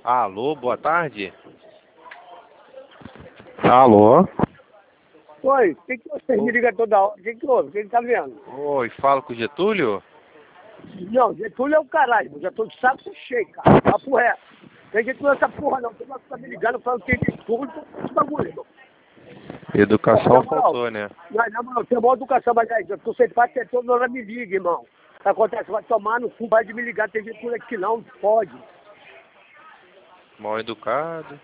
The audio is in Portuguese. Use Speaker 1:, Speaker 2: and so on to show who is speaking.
Speaker 1: Alô, boa tarde. Alô?
Speaker 2: Oi, por que vocês me ligam toda hora? O que houve? O que tá vendo?
Speaker 1: Oi, falo com o Getúlio?
Speaker 2: Não, Getúlio é o caralho, eu já tô de saco cheio, cara. Papo reto. Tem Getúlio essa porra não, você tá me ligando falando que tem Getúlio, esse bagulho, irmão.
Speaker 1: Educação
Speaker 2: Na moral,
Speaker 1: faltou, né?
Speaker 2: na moral, tem uma educação, mas aí, eu tô sem parte, toda hora me liga, irmão. Acontece, vai tomar no cu, vai de me ligar, tem Getúlio aqui não, pode.
Speaker 1: Mal educado.